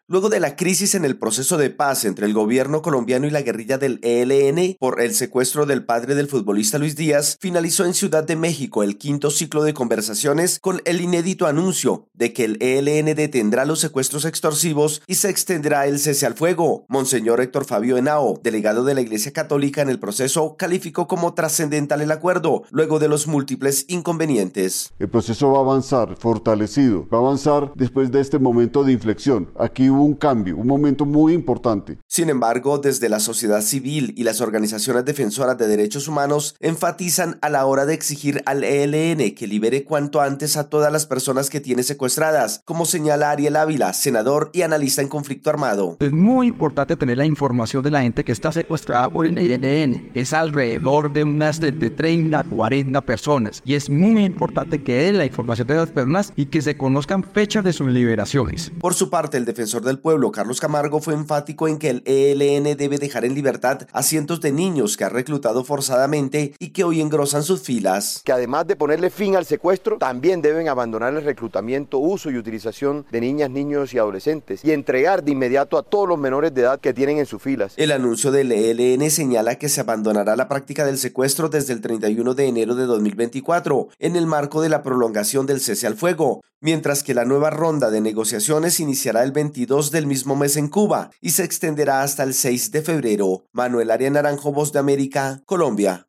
Luego de la crisis en el proceso de paz entre el gobierno colombiano y la guerrilla del ELN por el secuestro del padre del futbolista Luis Díaz, finalizó en Ciudad de México el quinto ciclo de conversaciones con el inédito anuncio de que el ELN detendrá los secuestros extorsivos y se extenderá el cese al fuego. Monseñor Héctor Fabio Henao, delegado de la Iglesia Católica en el proceso, calificó como trascendental el acuerdo, luego de los múltiples inconvenientes. El proceso va a avanzar fortalecido, va a avanzar después de este momento de inflexión. Aquí hubo un cambio, un momento muy importante. Sin embargo, desde la sociedad civil y las organizaciones defensoras de derechos humanos enfatizan a la hora de exigir al ELN que libere cuanto antes a todas las personas que tiene secuestradas, como señala Ariel Ávila, senador y analista en conflicto armado. Es muy importante tener la información de la gente que está secuestrada por el ELN. Es alrededor de unas de 30 a 40 personas y es muy importante que den la información de las personas y que se conozcan fechas de sus liberaciones. Por su parte, el defensor del pueblo, Carlos Camargo, fue enfático en que el ELN debe dejar en libertad a cientos de niños que ha reclutado forzadamente y que hoy engrosan sus filas. Que además de ponerle fin al secuestro, también deben abandonar el reclutamiento, uso y utilización de niñas, niños y adolescentes y entregar de inmediato a todos los menores de edad que tienen en sus filas. El anuncio del ELN señala que se abandonará la práctica del secuestro desde el 31 de enero de 2024, en el marco de la prolongación del cese al fuego, mientras que la nueva ronda de negociaciones iniciará el 22 del mismo mes en Cuba y se extenderá hasta el 6 de febrero. Manuel Arias Naranjo, Voz de América, Colombia.